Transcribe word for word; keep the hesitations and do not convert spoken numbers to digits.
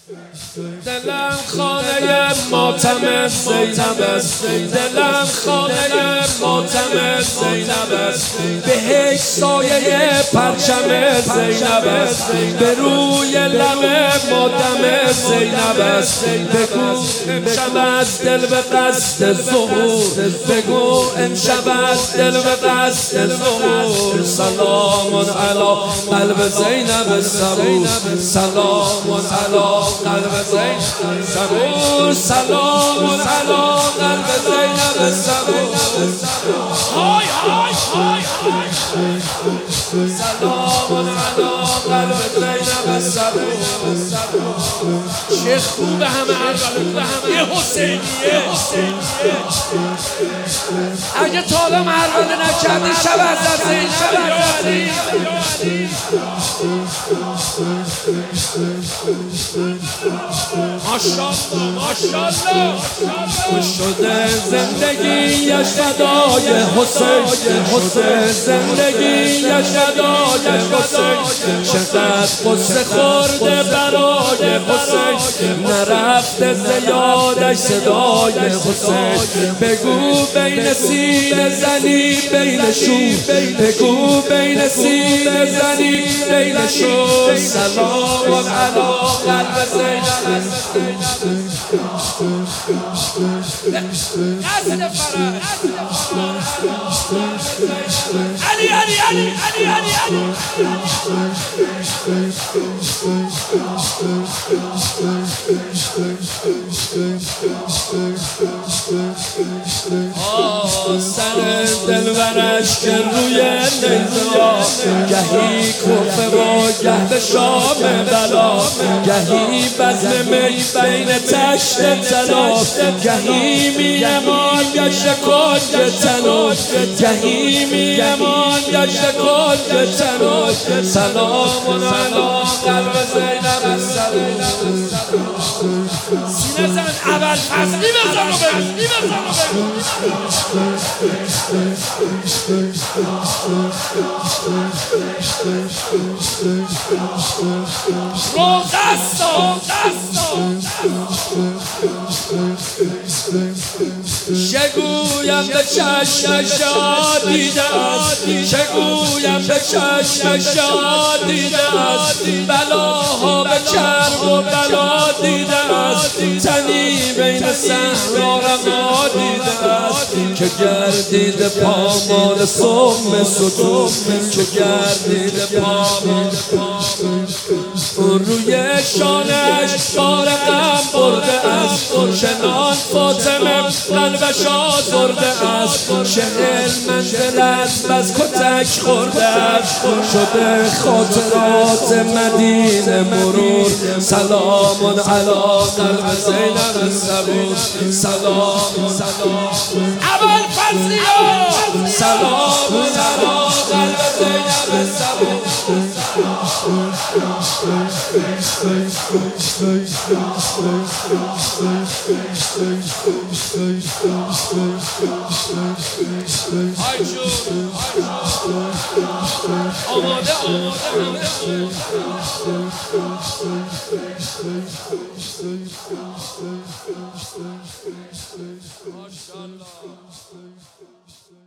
دلم خانه ماتم زینب است، دلم خانه ماتم زینب است، به هیچ سایه پرچم زینب است، به روی لب مادم زینب است. بگو امشب از دل به قصد ظهور، بگو امشب از دل به قصد ظهور. سلام علی قلب زینب صبور، سلام علی قلب زینب صبور، سلام علی قلب زینب صبور. های های های های سلام علی قلب زینب صبور. شیخ خوب همه عربه یه حسینیه. اگه تا حالا مربله نکردی شب از دست این شب ماشالله ماشالله شده زندگیش فدای حسین، حسین زندگیش فدای حسین. چقدر قصه خورده برای حسین، نرفته زیادش صدای حسین. بگو بین سینه زنی بین شور، بگو بین سینه زنی بین شور. سلام علی قلب زینب علی علی علی علی علی علی سر دلبرش که روی نیزا، گهی کفه و گه به شام بلا، گهی بزم می بین تشت تلاف، گهی میمان گشت کنج تناش، گهی میمان گشت کنج تناش. سلام علی قلب زینب صبور. سینه زن اول فصلی بزن و بگو، رو دستم شگویم به چشم شادیده است، شگویم به چشم شادیده است. بلاها به چرب و بلا دیده است، تنی بین صحرا رها دیده است. که گردید پامال سم ستون، که گردید پامال اون روی شانش بار غم برده است. چنان فاطمه قلبش آزرده است، چهل منزل است بس کتک خورده است. شده خاطرات مدینه مرور. سلام علی قلب زینب صبور. سلام سلام اول فضلیا، سلام علی قلب زینب صبور. های جون آماده آماده ماشاءالله.